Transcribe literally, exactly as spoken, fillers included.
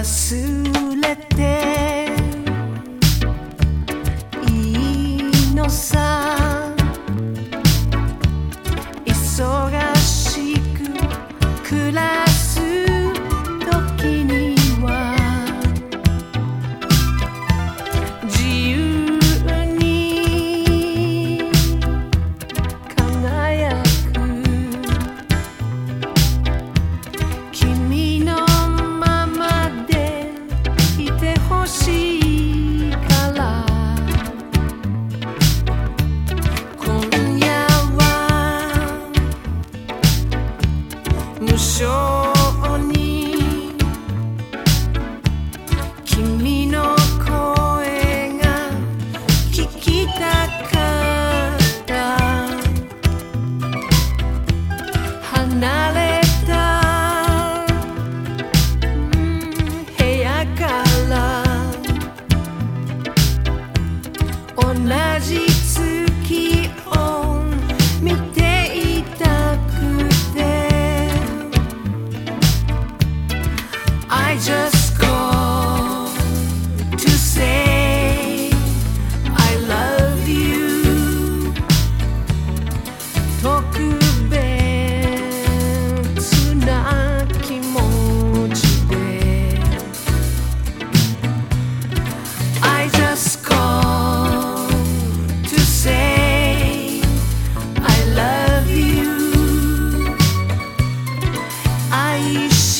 忘れていいのさ。忙しく暮らす時には自由に輝く君のままでいてほしいから今夜は無償に君の声が聞きたかった。離れた、うん、部屋から同じ月を見ていたくて I just call to say I love you 特別な気持ちで I just call to say I love you 愛し